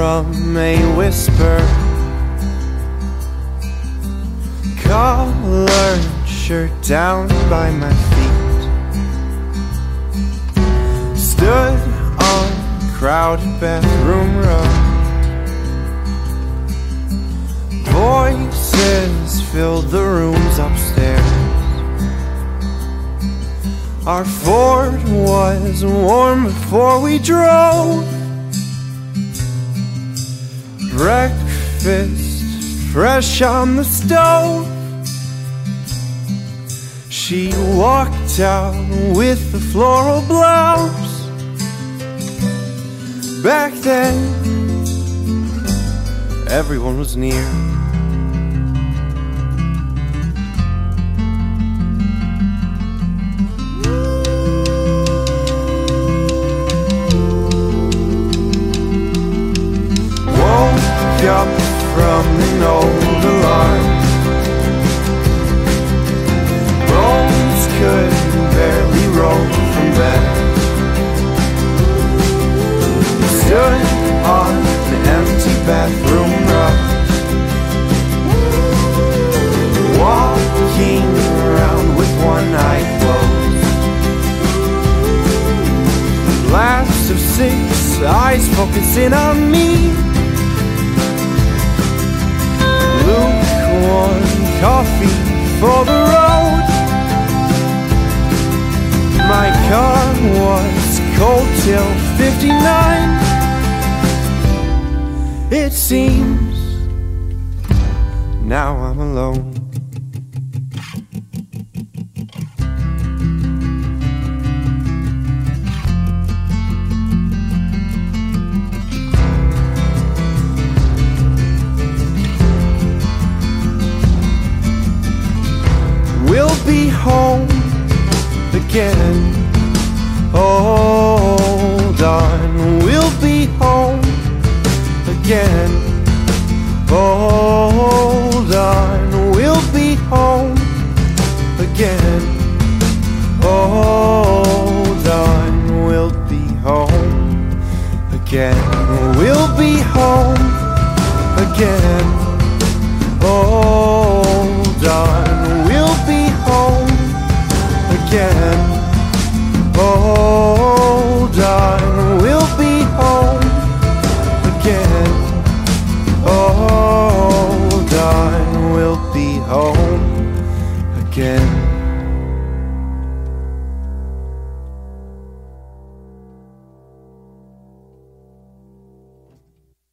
from a whisper. Collared shirt down by my feet. Stood on crowded bathroom row. Voices filled the rooms upstairs. Our Ford was warm before we drove. Breakfast fresh on the stove. She walked out with the floral blouse. Back then, everyone was near. Up from an old alarm. Bones could barely roll from bed. Stood on an empty bathroom rug, walking around with one eye closed. Last of 6 eyes focusing on me. Lukewarm coffee for the road. My car was cold till 59. It seems now I'm alone. We'll be home again. Hold on, we'll be home again. Hold on, we'll be home again. Hold on, we'll be home again. We'll be home again. Hold on, we'll be home again. Hold on, we'll be home again. Oh.